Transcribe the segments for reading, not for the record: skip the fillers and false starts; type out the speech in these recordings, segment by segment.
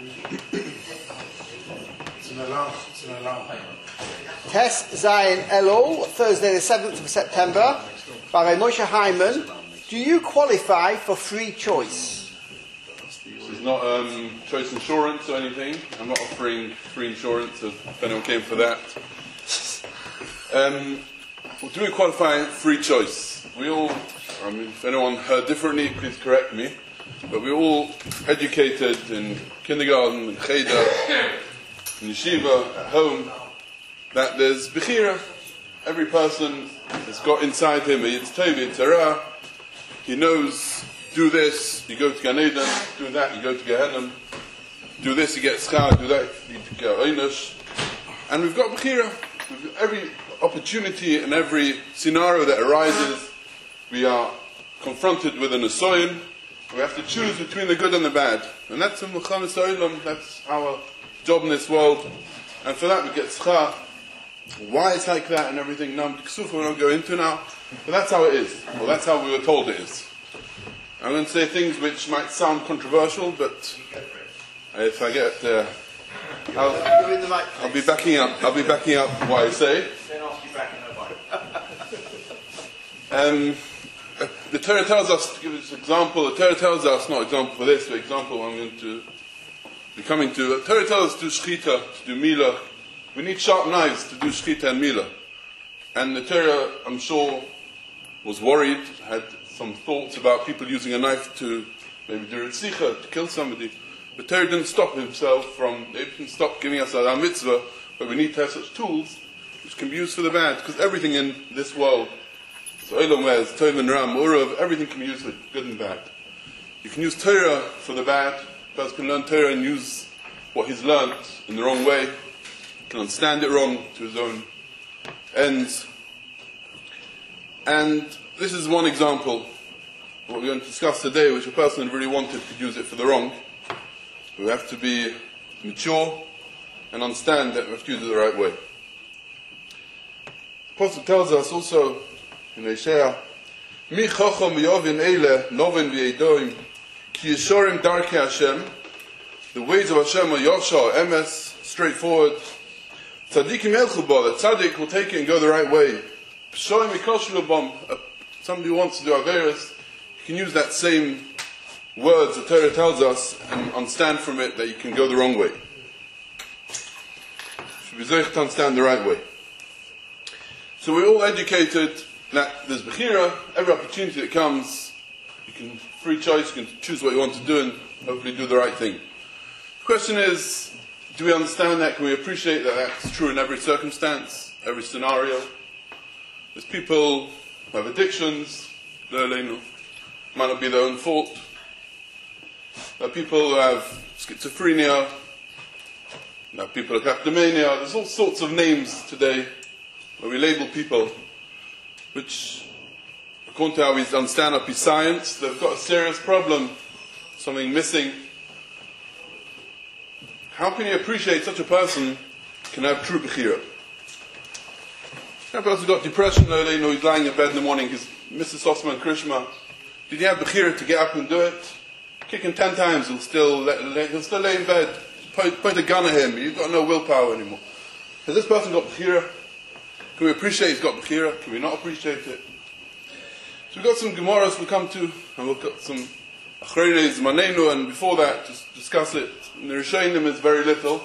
Tes Zion Elul, Thursday the 7th of September, by Moshe Hyman. Do you qualify for free choice? This is not choice insurance or anything. I'm not offering free insurance if anyone came for that. Do we qualify free choice? We all, if anyone heard differently, please correct me. But we're all educated in kindergarten, in cheder, in yeshiva, at home, that there's bechira. Every person has got inside him a yitztov, yitzhara. He knows, do this, you go to Gan Eden, do that, you go to Gehenna. Do this, you get schar, do that, you get einish. And we've got bechira. Every opportunity and every scenario that arises, we are confronted with an asoyin. We have to choose between the good and the bad. And that's that's our job in this world. And for that we get schar. Why it's like that and everything, we don't go into now. But that's how it is. Well, that's how we were told it is. I'm going to say things which might sound controversial, but if I get I'll be backing up. I'll be backing up what I say. The Torah tells us, to give this example, the Torah tells us, not example for this, but example I'm going to be coming to. The Torah tells us to do shchita, to do milah. We need sharp knives to do shchita and milah. And the Torah, I'm sure, was worried, had some thoughts about people using a knife to maybe do ritzicha, to kill somebody. But Torah didn't stop himself they didn't stop giving us a mitzvah, but we need to have such tools which can be used for the bad, because everything in this world, so Olam Wez, Tov and Ram, Urav, everything can be used for good and bad. You can use Torah for the bad. A person can learn Torah and use what he's learned in the wrong way. He can understand it wrong to his own ends. And this is one example of what we're going to discuss today, which a person really wanted to use it for the wrong. We have to be mature and understand that we have to use it the right way. The Apostle tells us also in Isaiah, Mi chacham yovin eile novin v'edoim ki yeshorim darkei Hashem. The ways of Hashem are yosha, emes, straightforward. Tzadikim elchu bo, the tzaddik will take it and go the right way. P'shoim yikoshu bom, somebody who wants to do averos, you can use that same words the Torah tells us and understand from it that you can go the wrong way. You should be zoich to understand the right way. So we're all educated that there's bechira, every opportunity that comes, you can free choice, you can choose what you want to do and hopefully do the right thing. The question is, do we understand that? Can we appreciate that that's true in every circumstance, every scenario? There's people who have addictions, might not be their own fault. There are people who have schizophrenia, there are people who have kleptomania. There's all sorts of names today where we label people which, according to how we understand up science, they've got a serious problem, something missing. How can you appreciate such a person can have true bechira? That person's got depression, he's lying in bed in the morning, he's Mrs. Osman Krishma. Did he have bechira to get up and do it? Kick him 10 times, he'll still lay in bed. Point a gun at him, you've got no willpower anymore. Has this person got bechira? Can we appreciate he's got bechira? Can we not appreciate it? So we've got some Gemaras we'll come to, and we've got some Achrones, Manenu, and before that, just discuss it. In the Rishonim is very little.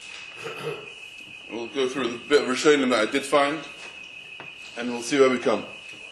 We'll go through a bit of Rishonim that I did find, and we'll see where we come.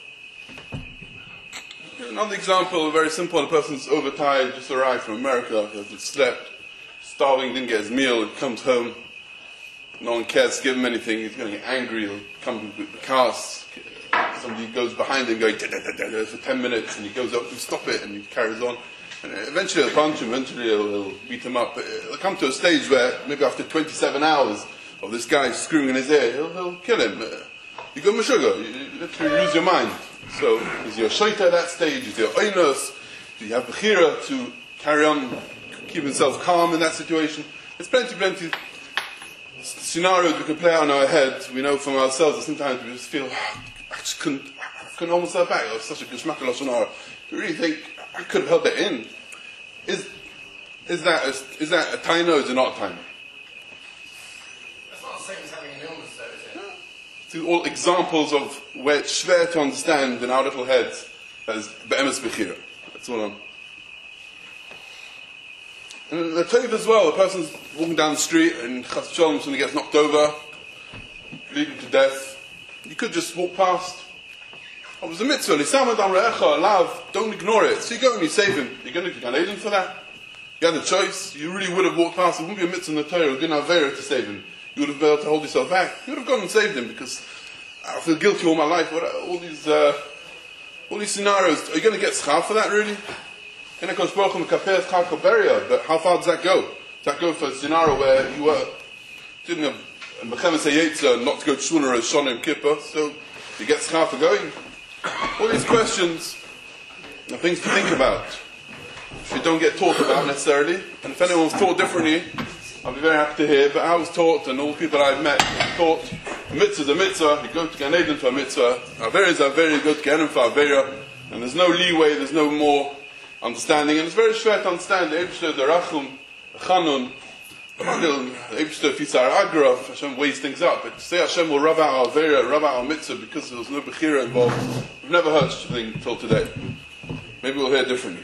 Another example, very simple, a person's overtired, just arrived from America, he hasn't slept, starving, didn't get his meal, he comes home, no one cares to give him anything, he's going to get angry, he'll come with the cars, somebody goes behind him going for 10 minutes, and he goes up to stop it, and he carries on, and eventually he'll punch him, eventually he'll beat him up. It'll come to a stage where, maybe after 27 hours of this guy screwing in his ear, he'll kill him. You go Meshuggah, you literally lose your mind. So, is your shaita at that stage? Is your oinus? Do you have bechira to carry on, keep himself calm in that situation? There's plenty scenarios we can play out in our head. We know from ourselves that sometimes we just feel, I couldn't hold myself back. It was such a geschmack lashon hara. You really think, I could have held that in. Is that a taina or is it not a taina? That's not the same as having an illness, though, is it? These are all examples of where it's schwer to understand in our little heads as be'emes bechira. That's all I'm. And the tov as well, a person's walking down the street and chas v'sholom something gets knocked over, leading to death. You could just walk past. Oh, it was a mitzvah. L'samad am re'echa, love, don't ignore it. So you go and you save him. You're going to Gan Eden for that? You had a choice. You really would have walked past. It wouldn't be a mitzvah in the Torah. It would be an avera to save him. You would have been able to hold yourself back. You would have gone and saved him because I feel guilty all my life. All these scenarios. Are you going to get schar for that, really? But how far does that go? Does that go for a scenario where you didn't have Bechemes HaYetzer not to go to Shul or Shonim Kippur, so you get schar for going? All these questions are things to think about, which we don't get taught about necessarily. And if anyone's taught differently, I'll be very happy to hear. But I was taught, and all the people I've met taught, a mitzvah is a mitzvah. You go to Gan Eden for a mitzvah. Avera is avera. You go to Gan Eden for avera. And there's no leeway. There's no more understanding. And it's very schwer to understand. The Eibshter, the Rachum, the Chanun, the Eibshter, Fitzar Agraf. Hashem weighs things up. But to say Hashem will rub out our avera, rub out our mitzvah because there was no bechira involved, we've never heard such a thing until today. Maybe we'll hear differently.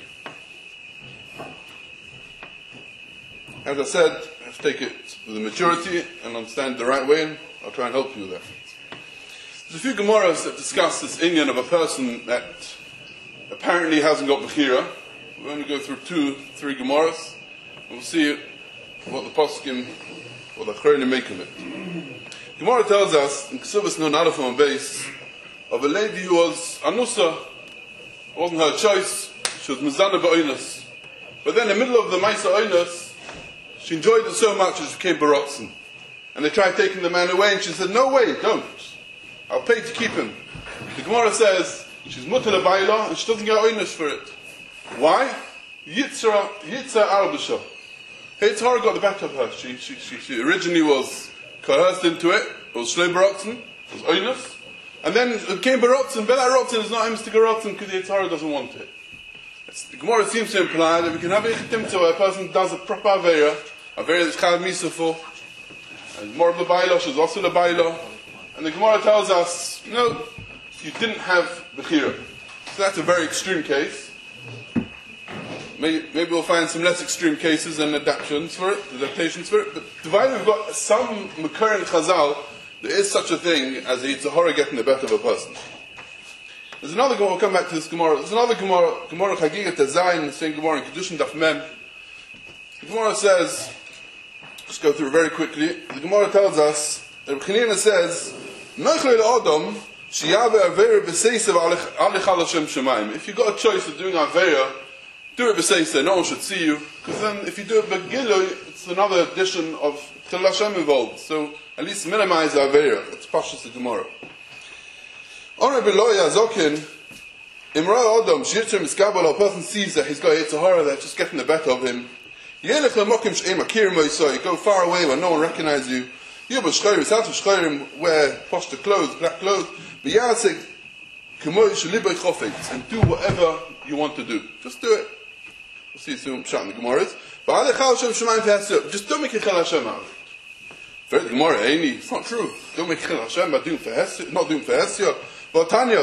As I said, I have to take it with a maturity and understand it the right way, and I'll try and help you with that. There's a few Gemaras that discuss this inyan of a person that apparently hasn't got Bechira. We're going to go through 2-3 Gemaras, and we'll see what the Poskim, what the Chayrim make of it. Gemara tells us, in Kesubas Nun Aleph on base, of a lady who was Anusa. It wasn't her choice. She was Mizana Ba'oinus. But then in the middle of the Maisa Oinus, she enjoyed it so much that she became Barotzen. And they tried taking the man away, and she said, no way, don't. I'll pay to keep him. The Gemara says, she's Mutter L'Bayla, and she doesn't get Oinus for it. Why? Yitzar Arbusha. Yitzhar got the better of her. She originally was coerced into it. It was Shlei Barotzen. It was Oinus. And then it became Barotzen. But that Rotzen is not a Mr. Barotzen because Yitzhar doesn't want it. The Gemara seems to imply that we can have a chitim where a person does a proper Avera that's Chayav Misa for, and more of the Bailosh is also the Bailosh. And the Gemara tells us, no, you didn't have Bechira. So that's a very extreme case. Maybe we'll find some less extreme cases and adaptations for it. But divided, we've got some Makar in Chazal, there is such a thing as a Yitzhahara getting the better of a person. There's another Gemara, we'll come back to this Gemara. There's another Gemara Chagigat Tezayin, the same Gemara in Kedushin Daf Mem. The Gemara says, let's go through it very quickly. The Gemara tells us, the Reb Chanina says, Noichle L'Adam, Sheyave Avera B'Seisav Alich Al Hashem Shemaim. If you've got a choice of doing Avera, do it B'Seisav, no one should see you. Because then if you do it B'Gilu, it's another addition of Chil Hashem involved. So at least minimize Avera. That's Pashas the Gemara. A person sees that he's got a Yitzhahara that's just getting the better of him. You go far away where no one recognizes you. You wear poshta clothes, black clothes, and do whatever you want to do. Just do it. We'll see soon Pshat in the Gemaras. Just don't make a Chel Hashem out of it. The Gemara, it's not true. Don't make Chel Hashem by not doing for Hesya. But Tanya,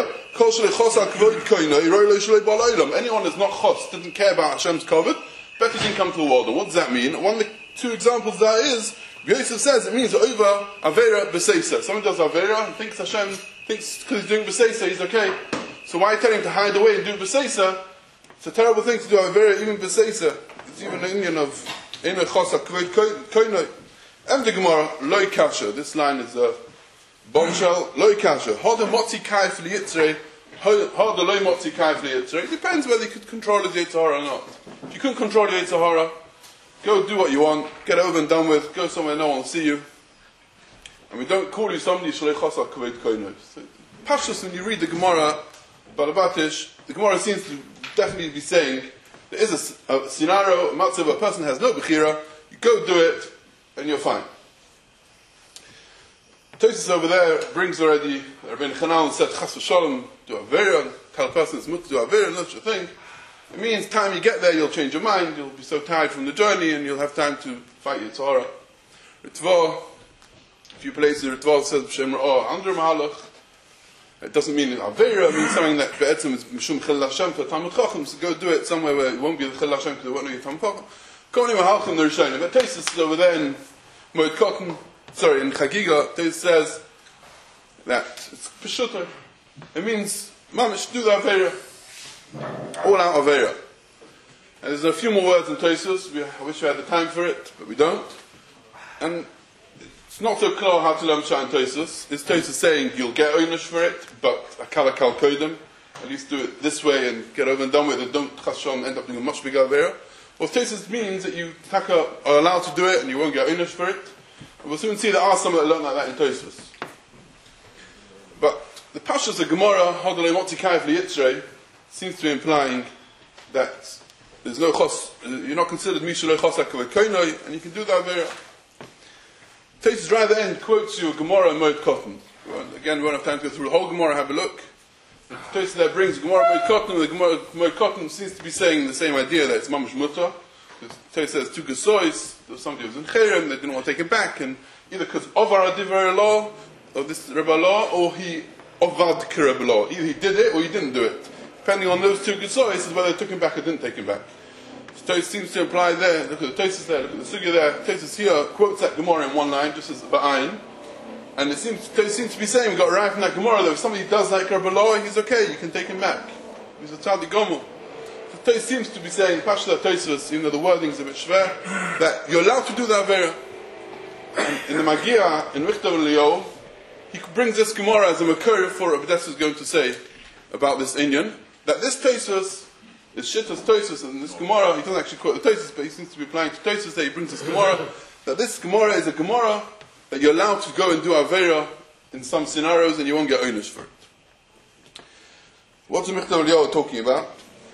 anyone that's not chos, didn't care about Hashem's covet, better didn't come to the world. And what does that mean? One of the 2 examples that is, Yosef says it means over Avera B'Seisa. Someone does Avera and thinks Hashem, thinks because he's doing B'Seisa, he's okay. So why tell him to hide away and do B'Seisa? It's a terrible thing to do Avera, even B'Seisa. It's even an Indian of Eino Chosa Kvod Koinoi. And the Gemara, Loi Kasha. This line is a bombshell. Loi Kasha. Hoda Motzi Kai Fli Yitzrei. Hoda Loi Motzi Kai Fli Yitzrei. It depends whether you could control his Yitzhahara or not. If you couldn't control your Yitzhahara, go do what you want, get over and done with, go somewhere no one will see you. And we don't call you somebody Shalei Chosa Kvod Koinoi. Pashtus, when you read the Gemara, Balabatish, the Gemara seems to definitely be saying there is a scenario, a matzav, a person has no Bechira, you go do it, and you're fine. Tosis over there brings already, Rabbeinu Chanaan said, Chas v'sholom, do Avera, tell a person it's mutter to do Avera, not such a thing. It means time you get there, you'll change your mind, you'll be so tired from the journey, and you'll have time to fight your Torah. Ritva, a few places Ritva says, B'Shem Ra'ah, under Mahalach. It doesn't mean Avera, it means something that Be'etzim is Mishum Chil Hashem for Talmud Chacham, so go do it somewhere where it won't be the Chil Hashem because they won't know your Talmud Chacham. Koni Mahalchim the Rishonim. But Taisus is over there in Moed Katan, in Chagiga, Taisus says that it's Peshuta. It means, Mamish, do the Avera. All out Avera. And there's a few more words in Taisus. I wish we had the time for it, but we don't. And it's not so clear how to learn Pshat in Taisus. Is Taisus saying you'll get oynish for it, but akala kal kodim, at least do it this way and get over and done with it, don't chashom end up doing a much bigger avera? Well, Taisus means that you are allowed to do it and you won't get oynish for it. And we'll soon see there are some that learn like that in Taisus. But the Pashas of Gemara, Hodolei Motzikai for Yitzrei, seems to be implying that there's no chos, you're not considered Mishalei Chosak Koinoi, and you can do the avera. Taisus right at the end quotes you a Gemara in Moed Katan. Again, we won't have time to go through the whole Gemara, have a look. Taisus there brings Gemara Moed Katan, the Gemara Moed Katan seems to be saying the same idea that it's Mamash Mutter. Taisus says two Gesois, there was somebody who was in Cherem, they didn't want to take him back, and either because of our Divrei law, of this Rebbe law, or he Ovad Rebbe law. Either he did it or he didn't do it. Depending on those two Gesois is whether they took him back or didn't take him back. Taisus seems to imply there, look at the Taisus there, look at the Sugya there, Taisus here quotes that Gemara in one line, just as Ba'ayin, and Taisus seems to be saying, we got right from that Gemara that if somebody does like Rebbe law, he's okay, you can take him back. He's a Tzadi Gomel. So Taisus seems to be saying, Pashta Taisus, even though the wording's a bit shver, that you're allowed to do the Avera. In the Magia, in Richter Leo, he brings this Gemara as a Makar for what Abdes is going to say about this Inyan, that this Taisus is Shittas Taisus, and this Gemara, he doesn't actually quote the Taisus, but he seems to be applying to Taisus that he brings this Gemara, that this Gemara is a Gemara that you're allowed to go and do Avera in some scenarios and you won't get oynish for it. What's the Michtav Eliyahu talking about?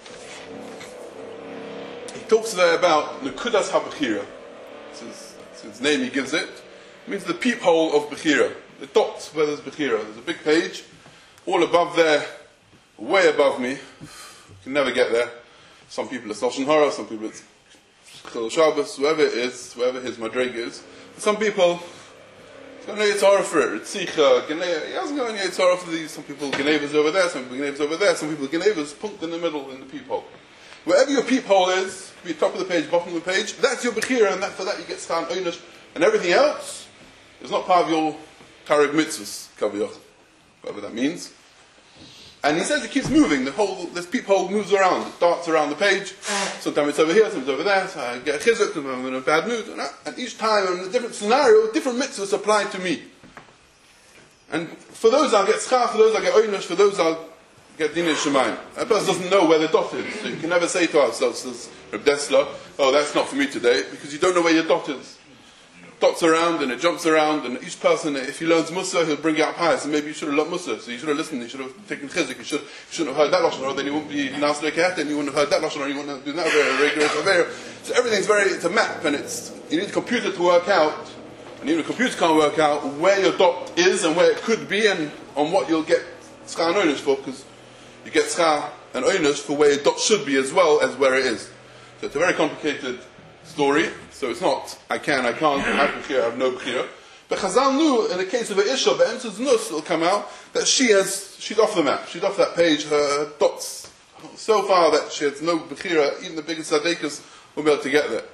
He talks there about Nekudas HaBechira. It's his name he gives it. It means the peephole of Bechira. The dot where there's Bechira. There's a big page, all above there, way above me. You can never get there. Some people it's Lashon Hara, some people it's Chil Shabbos, whoever it is, whoever his madreg is. Some people, he's got no Yitzhara for it. Ritzicha, he hasn't got any Yitzhara for these. Some people Genevas over there, some people Genevas over there, some people Genevas punked in the middle in the peephole. Wherever your peephole is, be top of the page, bottom of the page, that's your Bechira, and for that you get Stan Oynish, and everything else is not part of your Tarek Mitzvahs, Kaviyach, whatever that means. And he says it keeps moving. This peephole moves around. It darts around the page. Sometimes it's over here, sometimes it's over there. So I get a chizuk, I'm in a bad mood. And each time, in a different scenario, different mitzvahs apply to me. And for those I'll get schach, for those I'll get oynish, for those I'll get dinei shemayim. That person doesn't know where the dot is. So you can never say to ourselves, as Reb Dessler, oh, that's not for me today, because you don't know where your dot is. Dots around and it jumps around, and each person, if he learns Musa, he'll bring you up high. So maybe you should have learned Musa, so you should have listened, you should have taken Chizik, you shouldn't have heard that Lashon Hara, then you wouldn't be Nasrei Kehet, and you wouldn't have heard that Lashon Hara, you wouldn't have done that very regular Avera. So everything's it's a map, and you need a computer to work out, and even a computer can't work out where your dot is and where it could be, and on what you'll get Schar and Oynish for, because you get Schar and Oynish for where your dot should be as well as where it is. So it's a very complicated story. So it's not, I can't, I have Bechira, I have no Bechira. But Chazal knew, in the case of an Isha, Be'emtz's Nus, it'll come out, that she's off the map, she's off that page, her dots so far that she has no Bechira, even the biggest Tzaddikas won't be able to get there.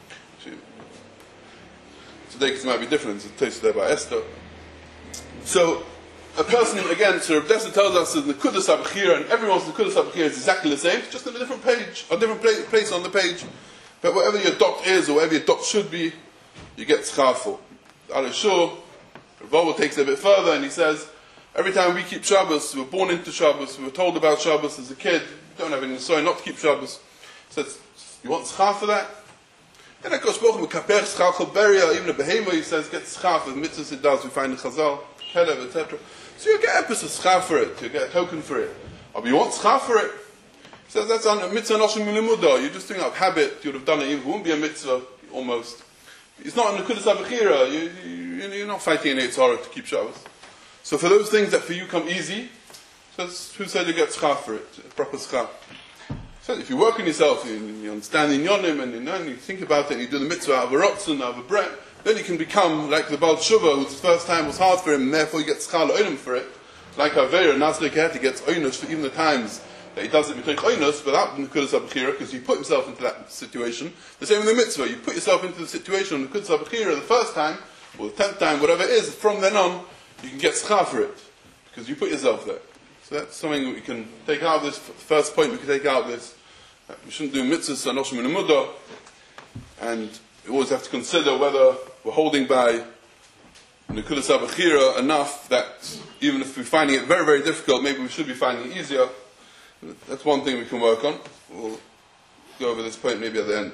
Tzaddikas might be different, it's tasted there by Esther. So, a person, again, so Reb Dessler tells us that the Nekudas HaBechira, and everyone's Nekudas HaBechira is exactly the same, it's just in a different page, a different place on the page. But wherever your dot is, or wherever your dot should be, you get schar for. Al-Ashur, Rav takes it a bit further, and he says, every time we keep Shabbos, we were born into Shabbos, we were told about Shabbos as a kid, we don't have any sorry not to keep Shabbos. He says, you want schar for that? And I go spoken kaper schar choberia, even a behema, he says, get schar for the mitzvahs it does, we find in Chazal, Helev, etc. So you get a piece of schar for it, you get a token for it. But you want schar for it? He says that's a mitzvah noshim milimudah. You're just doing out of habit. You would have done it. It wouldn't be a mitzvah almost. It's not in the Nekudas HaBechira. You're not fighting an Eitzara to keep Shabbos. So for those things that for you come easy, says who said you get schar for it? Proper schar. So if you work on yourself, you understand the inyonim, and you think about it, and you do the mitzvah out of a rotzen, out of a bread, then you can become like the Baal Tshuva, whose first time was hard for him, and therefore he gets schal oinim for it. Like Avera, Nasli Kehati gets oinus for even the times that he does it between oinus, without Nekudas HaBechira, because he put himself into that situation. The same with the mitzvah, you put yourself into the situation of Nekudas HaBechira the first time, or the 10th time, whatever it is, from then on, you can get schal for it, because you put yourself there. So that's something that we can take out of this. First point we can take out of this. We shouldn't do mitzvahs anoshim in mudah, and we always have to consider whether we're holding by Nekudas HaBechira enough that even if we're finding it very, very difficult, maybe we should be finding it easier. That's one thing we can work on. We'll go over this point maybe at the end.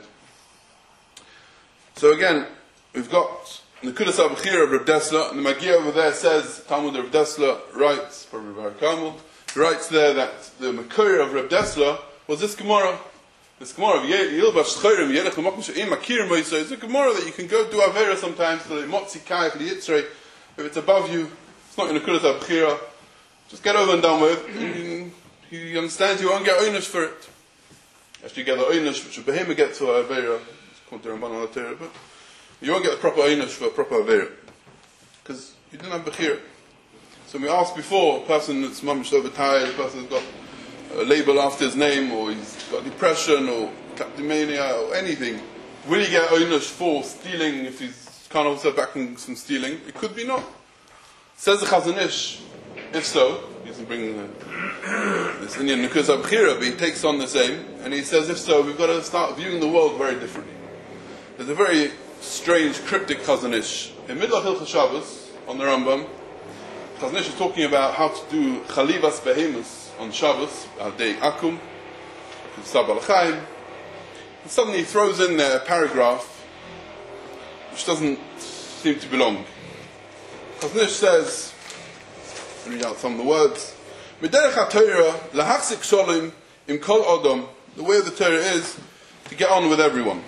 So again, we've got Nekudas HaBechira of Reb Dessler, and the Magia over there says, Talmud of Reb Dessler writes, probably Bar Carmel, writes there that the Makir of Reb Dessler was this Gemara. This Gemara of Yilbash Schayrim, Yelech L'Mokim She'im Makir Moisei, it's a Gemara that you can go do Avera sometimes, for the Motzi Kai, for the Yitzrei, if it's above you, it's not in Nekudas HaBechira, just get over and done with, and you understand you won't get oinish for it. Actually you get the oinish, which a behemoth gets for Avera, it's called the Ramban on the Torah, but you won't get the proper oinish for a proper Avera, because you didn't have Bechira. So we asked before, a person that's mamish overtired, a person that's got a label after his name, or he's got depression, or kleptomania, or anything, will he get oinish for stealing if he's can't hold himself back from stealing? It could be not. Says the Chazon Ish, if so, he doesn't bring this Indian Nekudas HaBechira, but he takes on the same, and he says, if so, we've got to start viewing the world very differently. There's a very strange, cryptic Chazon Ish. In middle of Hilchos Shabbos, on the Rambam, Chazon Ish is talking about how to do Chalivas Behemus on Shabbos, Al Dei Akum, Sab Al Chaim, and suddenly he throws in there a paragraph which doesn't seem to belong. Chazon Ish says, I'll read out some of the words, Miderech HaTorah, Lahachzik Sholem, Im Kol Odom, the way of the Torah is to get on with everyone.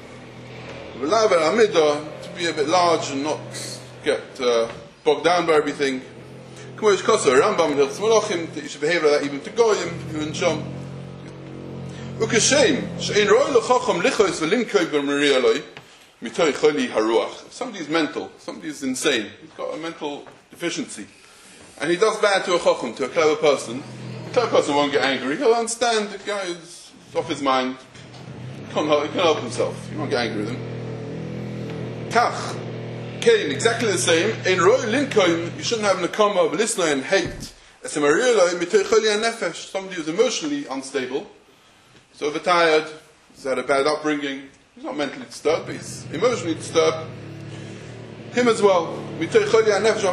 To be a bit large and not get bogged down by everything. Rambam and Hilchos Malachim, that you should behave like that even to Goyim, even Shom. If somebody's mental, somebody's insane, he's got a mental deficiency, and he does bad to a chacham, to a clever person, the clever person won't get angry, he'll understand the guy is off his mind, he can't help himself, he won't get angry with him. Kach, Kain, exactly the same. In Roy Lincoln, you shouldn't have Nakama of listener and hate. As a Mariela, Nefesh, somebody who's emotionally unstable, he's overtired, he's had a bad upbringing, he's not mentally disturbed, but he's emotionally disturbed. Him as well. And he doesn't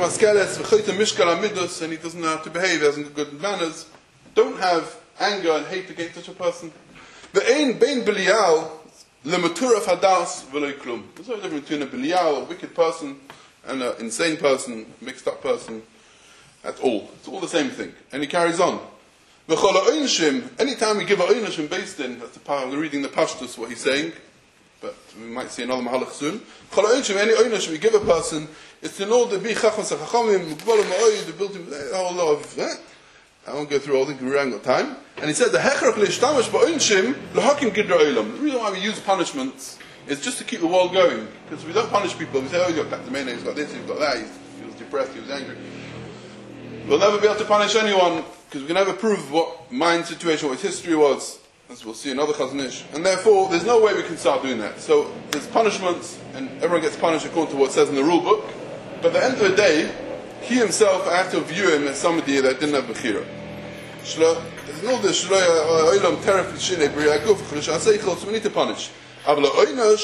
know how to behave, he hasn't got good manners. Don't have anger and hate against such a person. Ve'ein bein Belial, There's no difference between a Belial, a wicked person, and an insane person, mixed up person, at all. It's all the same thing. And he carries on. Anytime we give a oinashim based in, that's the part, we're reading the Pashtus, what he's saying, but we might see another Mahalach soon. Any oinashim we give a person is to know the Bichachos HaChachamim, the built-in, a whole lot of that. I won't go through all the we haven't got time. And he said, the hechrach leishtamash ba'onshim l'hakim gidra olam. The reason why we use punishments is just to keep the world going. Because we don't punish people. We say, oh, he's got kleptomania, he's got this, he's got that, he was depressed, he was angry. We'll never be able to punish anyone, because we can never prove what mind situation, what his history was, as we'll see in other Chazon Ish. And therefore, there's no way we can start doing that. So, there's punishments, and everyone gets punished according to what it says in the rule book. But at the end of the day, he himself, I have to view him as somebody that didn't have Bechira. There's no this oilam teref l'shinei b'rei aguf ch'lish aseichel, so we need to punish. When you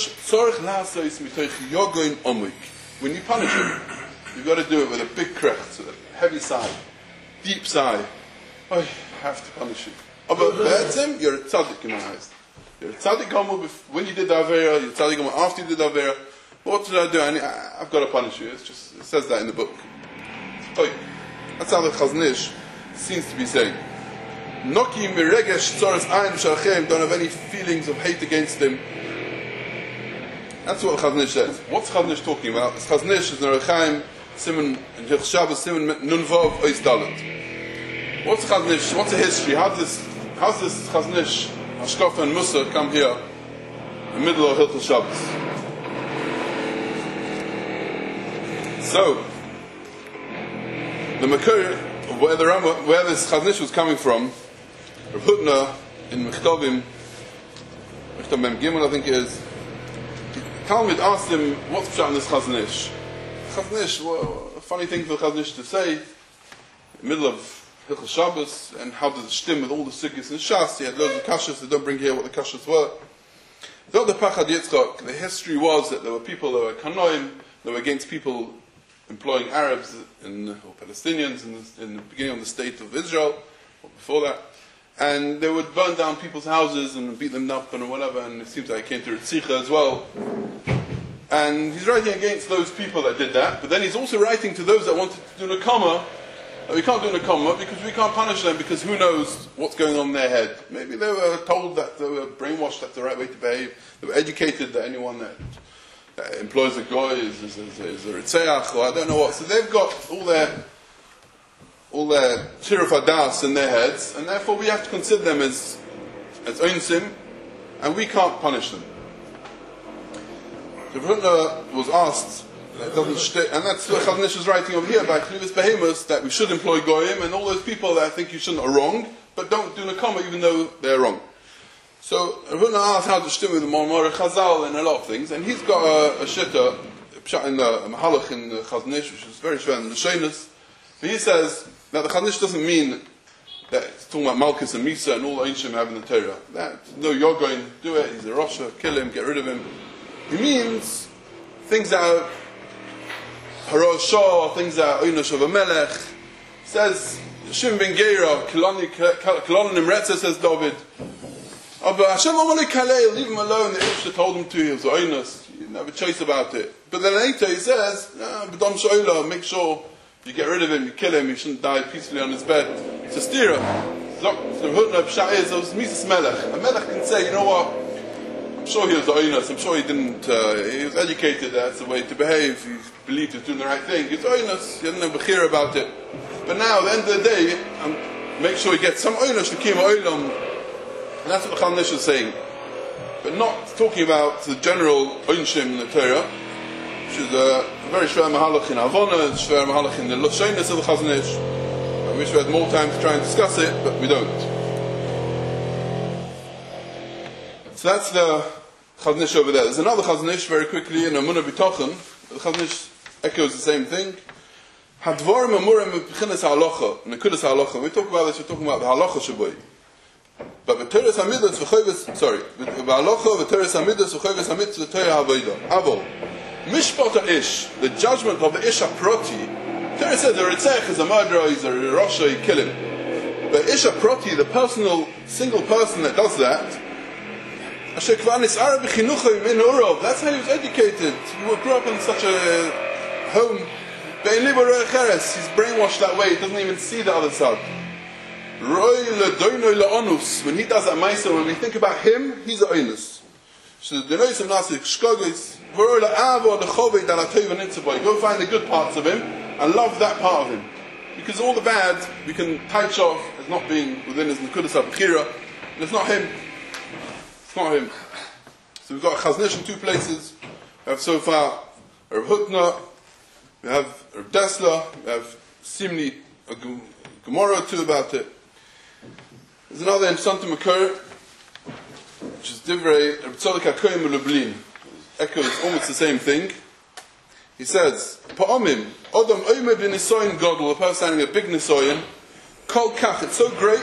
punish him, you've got to do it with a big krech, a heavy sigh, deep sigh. I have to punish you. But you're a tzaddik in my eyes. You're a tzaddik when you did the avera, you're a tzaddik after you did the avera. What did I do? I've got to punish you. It's just, it says that in the book. That's how the Chazon Ish seems to be saying. Noki miregesh tzoros ayin shalchem, don't have any feelings of hate against him. That's what Chazon Ish says. What's Chazon Ish talking about? Chazon Ish is in Rechaim, Simon, and Hilchos Shabbos, Simon Nunvav Ois Dalet. What's Chazon Ish? What's the history? How's this Chazon Ish Hashkafa and Musa come here in the middle of Hilchos Shabbos. So, the Makor, where this Chazon Ish was coming from, Rav Hutner in Mechtovim Mem Gimel, I think it is, Talmud asked him, what's pshat in this Chazon Ish? Chazon Ish, well, a funny thing for the Chazon Ish to say, in the middle of Hilchos Shabbos, and how does it stem with all the sugyos and shas? He had loads of kashas, they don't bring here what the kashas were. The Pachad Yitzchak, the history was that there were people that were Kanoim, that were against people employing Arabs or Palestinians in the beginning of the state of Israel, or before that, and they would burn down people's houses and beat them up and whatever, and it seems like it came to Ritzicha as well. And he's writing against those people that did that, but then he's also writing to those that wanted to do Nakama, that we can't do Nakama because we can't punish them because who knows what's going on in their head. Maybe they were told that they were brainwashed, that's the right way to behave, they were educated that anyone that employs a goy is a Ritzeach, or I don't know what. So they've got all their tiruf hadas in their heads, and therefore we have to consider them as onsim, and we can't punish them. The Hutner was asked, and that's what Chazon Ish is writing over here by Kluvis Behemoth, that we should employ goyim, and all those people that think you shouldn't are wrong, but don't do nakama even though they're wrong. So Hutner asked how to stem with the Marmar Chazal and a lot of things, and he's got a shitta pshat in the Mahalach in the Chazon Ish, which is very shver in the Sheinis. But he says that the Chazon Ish doesn't mean that it's talking about Malchus and Misa and all the ancient having the Torah. No, you're going to do it, he's a Rasha, kill him, get rid of him. He means things that are Harosh Shah, things that are Oynosh of a Melech. He says, Shim ben Geira, Kilonim Retza, says David. But Hashem Amalek Kalei, leave him alone, the Eish told him to, he was Oynosh, you never chase about it. But then later he says, B'dam Sho'ila, make sure you get rid of him, you kill him, he shouldn't die peacefully on his bed. It's a stira. So Hutner Pshat is, it was Mises Melech. A Melech can say, you know what, I'm sure he was Oynos, I'm sure he didn't, he was educated, that's the way to behave, he believed he was doing the right thing. He was Oynos, he didn't have Bechir about it. But now, at the end of the day, make sure he gets some Oynos to Kim Oylam. And that's what the Chazon Ish is saying. But not talking about the general Oynshim in the Torah, which is a very shver mahalach in Avona, a shver mahalach in the Lashonis of the Chazon Ish. I wish we had more time to try and discuss it, but we don't. So that's the Chazon Ish over there. There's another Chazon Ish very quickly in Amunah B'tochen. The Chazon Ish echoes the same thing. Hadvarim amurim b'chinas ha'alocha, nekudas ha'alocha. When we talk about this, we're talking about the halacha shaboy. But v'teres hamidas v'choyves, sorry, v'halacha v'teres hamidas v'choyves hamidas v'toya ha'avodah. Avol. Mishpat ha'Ish, the judgment of the Ish ha'proti. Torah says the Ritzech is a murderer, he's a Rasha, you kill him. But Ish ha'proti, the personal, single person that does that, that's how he was educated. He grew up in such a home. He's brainwashed that way, he doesn't even see the other side. When he does that Maisa, when we think about him, he's a Oinus. So the Nois of Nasik Shkogis, go find the good parts of him and love that part of him. Because all the bad we can touch off as not being within his Nekudas HaBechira, and it's not him. It's not him. So we've got Chazon Ish in two places. We have so far Rav Hutner, we have Rav Dessler, we have Simni, a Gemara too about it. There's another in Santa Makor, which is Divrei Rav Tzadok HaKohen Lublin. Echoes almost the same thing. He says, Pa'omim, Odom Omer b'nisoyin Godel, a person having a big nisoyin, Kol Kach, it's so great,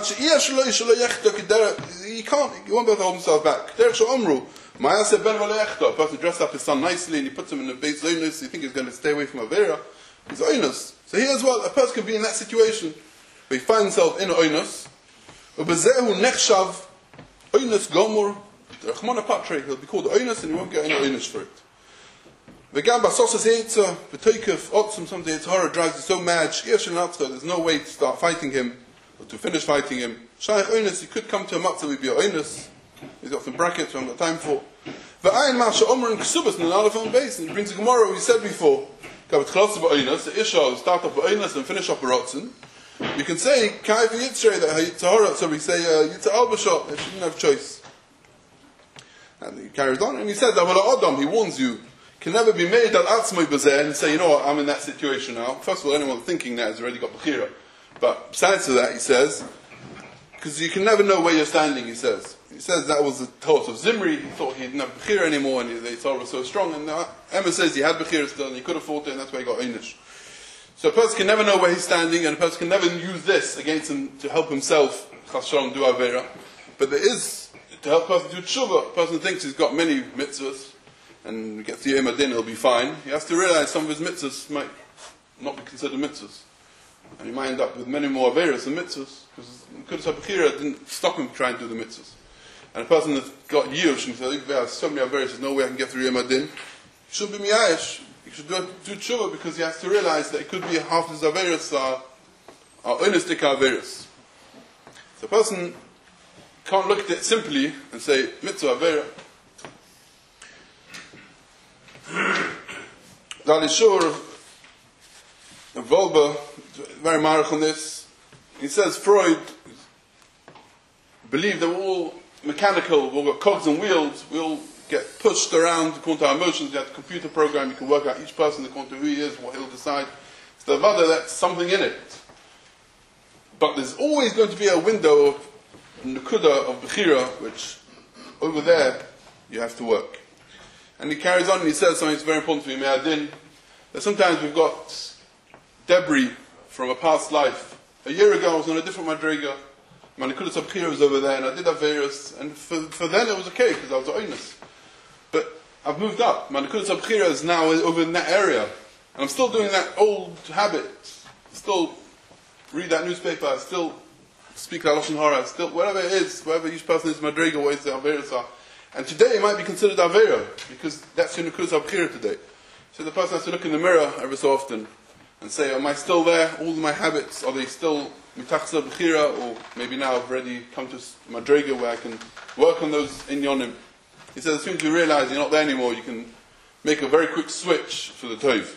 he won't be able to hold himself back. Derech Sh'omru, Ma'aseh ben v'le'echta, a person dressed up his son nicely and he puts him in a base Oinus, you think he's going to stay away from Avera, he's Oinus. So here as well, a person can be in that situation, where he finds himself in Oinus, U'bezehu nechshav, Oinus Gomor, Rachmana Patre, he'll be called Oinus and he won't get any Oinus for it. V'gam b'sosas yeitza, v'toikef, otzum, someday it's horror drives you so mad, there's no way to start fighting him, or to finish fighting him. Shaykh Oinus, he could come to a matzah, we'd be a Oinus. He's got some brackets, we haven't got time for. V'ayin ma'asha omer and ksubas, in an Aleph base, and he brings a Gemara, we said before, the Isha will start off Oinus and finish off B'rotzen. You can say Kai v'Yitzrei that Yitzhahara, so we say Yitzhahal b'shah. They shouldn't have choice. And he carries on, and he says that Adam, he warns you, can never be made al atzmoi b'zeh and say, you know what, I'm in that situation now. First of all, anyone thinking that has already got b'chira. But besides to that, he says, because you can never know where you're standing, he says. He says that was the thought of Zimri. He thought he didn't have b'chira anymore, and they thought it was so strong. And Emma says he had b'chira still, and he could have fought it, and that's why he got einish. So a person can never know where he's standing, and a person can never use this against him to help himself, chas shalom, do avera. But there is, to help a person do tshuva, a person thinks he's got many mitzvahs, and gets to Yom Adin, he'll be fine. He has to realize some of his mitzvahs might not be considered mitzvahs. And he might end up with many more averas than mitzvahs, because Kudas HaBechira didn't stop him trying to do the mitzvahs. And a person that's got Yush and says, there's so many averas, there's no way I can get through Yom Adin, he shouldn't be miyayish. He should do tshuva, because he has to realize that it could be half his averas are onistic averas. So a person can't look at it simply and say, mitzvah avera. Dali Shur of Volba, very marach on this. He says Freud believed that we're all mechanical, we've all got cogs and wheels, we all get pushed around according to our emotions. You have a computer program, you can work out each person according to who he is, what he'll decide. It's the Vada, that's something in it. But there's always going to be a window of Nukuda, of Bechira, which over there you have to work. And he carries on and he says something that's very important for you, Me'adin, that sometimes we've got debris from a past life. A year ago I was on a different Madriga, my Nekudas HaBechira was over there, and I did Averis, and for then it was okay, because I was Oinus. But I've moved up, my Nekudas HaBechira is now over in that area, and I'm still doing that old habit, still read that newspaper, I still speak that Lashon Hara, still, whatever it is, whatever each person is Madriga, what the Averis are. And today it might be considered Avera, because that's your Nekudas HaBechira today. So the person has to look in the mirror every so often and say, am I still there? All of my habits, are they still Mitachas HaBechira? Or maybe now I've already come to Madriga where I can work on those inyonim. He says, as soon as you realize you're not there anymore, you can make a very quick switch for the Tov.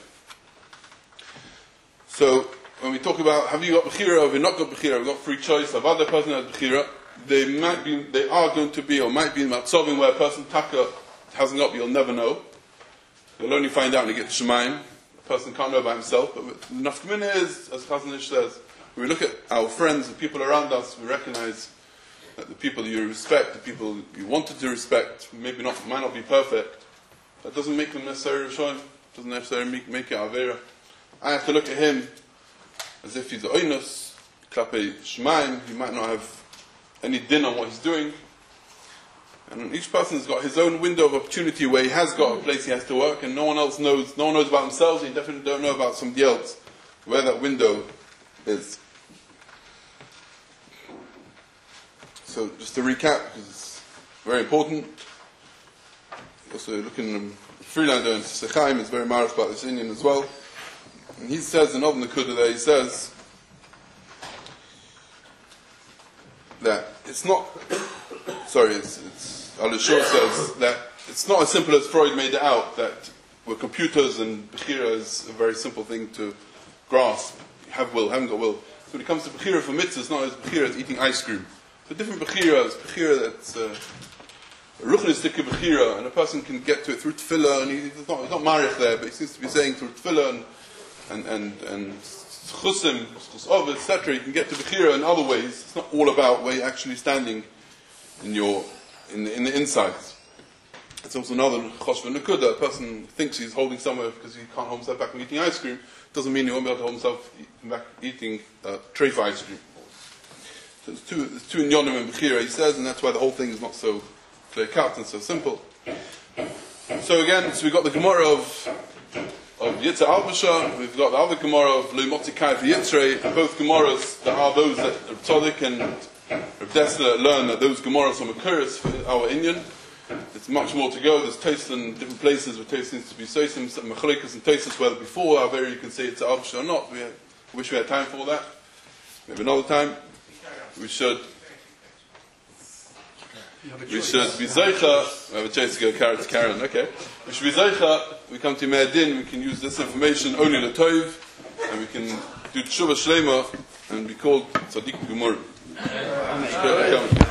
So when we talk about, have you got Bechira or have you not got Bechira? We've got free choice. Of other person has Bechira. They are going to be, or might be in Matzovim where a person taka hasn't got, but you'll never know. You'll only find out when you get to Shemaim. A person can't know by himself. But the nafkamina is, as Chazon Ish says, when we look at our friends, the people around us, we recognize that the people you respect, the people you wanted to respect, might not be perfect. That doesn't make them necessarily Rishonim. Doesn't necessarily make it Avera. I have to look at him as if he's a Oinus, Klape Shemaim. He might not have any din on what he's doing. And each person's got his own window of opportunity where he has got a place he has to work, and no one knows about themselves, and he definitely don't know about somebody else, where that window is. So just to recap, because it's very important, also looking at Freelander and Sechaim is very married about this Indian as well. And he says, in Oven the Kuda there, he says that it's not, Alishur says that it's not as simple as Freud made it out, that with computers and Bechira is a very simple thing to grasp. You have will, haven't got will. So when it comes to Bechira for mitzvah, it's not as Bechira as eating ice cream. So different Bechira is Bechira that's Ruchnistik Bechira, and a person can get to it through Tefillah, and he's not marich there, but he seems to be saying through Tefillah and Chusim, Chusov, etc. You can get to Bechira in other ways. It's not all about where you're actually standing in the insides. It's also another Choshva Nekuda. A person thinks he's holding somewhere because he can't hold himself back from eating ice cream. Doesn't mean he won't be able to hold himself back eating tray for ice cream. So there's two in Yonim and Bechira, he says, and that's why the whole thing is not so clear cut and so simple. So again, we've got the Gemara of Yitzhak Albasha, we've got the other Gemara of Leimotikai for Yitzrei. Both Gemaras, there are those that Tzodik and Rav Dessler learn that those Gemaras are Makuris for our Indian. It's much more to go. There's Tosis in different places where Tosis seems to be Sosim, Mechalikas and Tosis, whether before Averi you can say it's Albasha or not. We wish we had time for all that. Maybe another time. We should be Zeicha. We have a chance to go to Karen. Okay. We should be Zeicha. We come to Me'adin. We can use this information only in the Tov, and we can do Tshuva Shlema and be called Tzaddik Gemara.